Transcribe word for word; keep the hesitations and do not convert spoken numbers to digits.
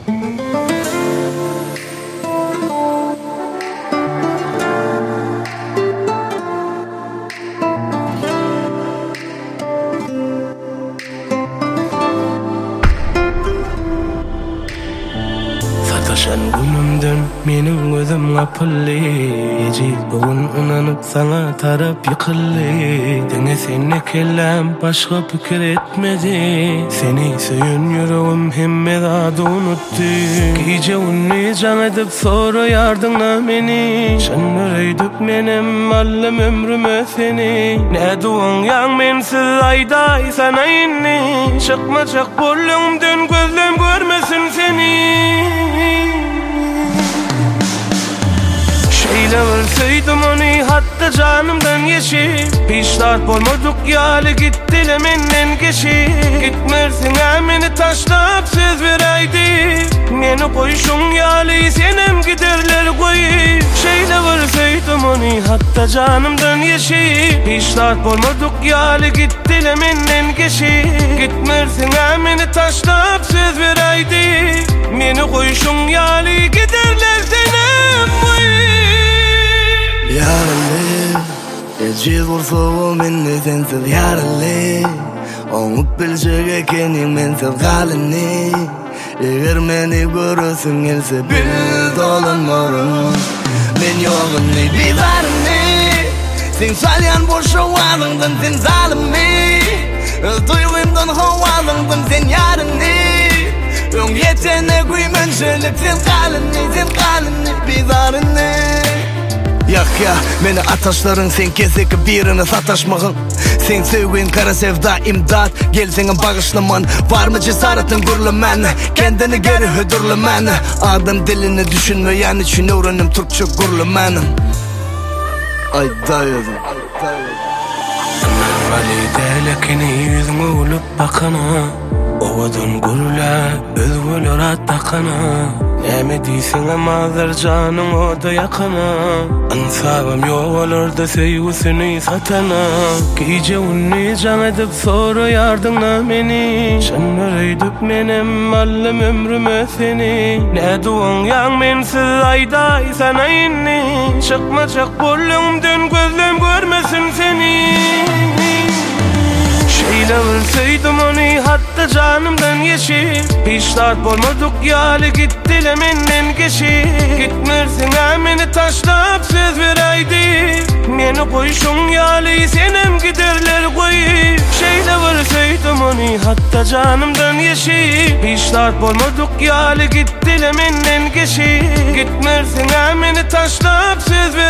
Sataşan günümden menin gözüm kapıllı. Eci bugün inanıp sana tarap yıkıllı. Dene seni kellem başka fikir etmedi. Seni söyün yüreğim hemme adı unuttu. Gece unni can edip sonra yardına beni. Şan öreydip menem allım ömrüme seni. Ne duan yan mensiz ayday sana inni. Çıkma çak bollumdan gözlem görmesin seni. Şeyle verseydim onu hatta canımdan yeşil. Piştat olmadık yali gitti menden geçi. Gitmersin emini taşlap söz vereydi. Meni koyuşun yali senem giderler koyup. Şeyle verseydim onu hatta canımdan yeşil. Piştat olmadık yali gitti menden geçi. Gitmersin emini taşlap söz vereydi. Meni koyuşun yali giderler senem koyup. Yaralı, eci vursa o minni sensiz yaralı. Onup bilecek ekenin mensiz halini. Eğer meni görürsün else bil dolanmarım. Men yoğunni bir varını. Sen salyan boşa varlığından sen zalimi. Duyguimdan havalığından sen yarını. Ön yetene güymünçülük sen kalını, sen kalını bir varını. Yak ya, meni ataşların sen gezeki birini sataşmağın. Sen sevgin kara sevda imdat. Gel senin bağışlaman. Var mı cesaretin gürlemen? Kendini geri hüdürlemen. Adam dilini düşünmeyen için öğrenim Türkçe gürlemen. Ay dayıdım. Ali delekini yüzüme olup bakana. Ovadan gürle özgülür attakana. Neme deysin amadır canım o da yakana. Ansabım yok olur da sevgisini satana. Gece unni can edip sonra yardına beni. Şan öreydip menem allım ömrüme seni. Ne duan yan mensiz ayday sana inni. Çıkma çak bollumdan gözlem görmesin seni. Şeyle verseydim onu hatta canımdan yeşil. Piştat olmadık yali gitti menden geçi. Gitmersin emini taşlap söz vereydi. Meni koyuşun yali senem giderler koyup. Şeyle verseydim onu hatta canımdan yeşil. Piştat olmadık yali gitti menden geçi. Gitmersin emini taşlap söz vereydi.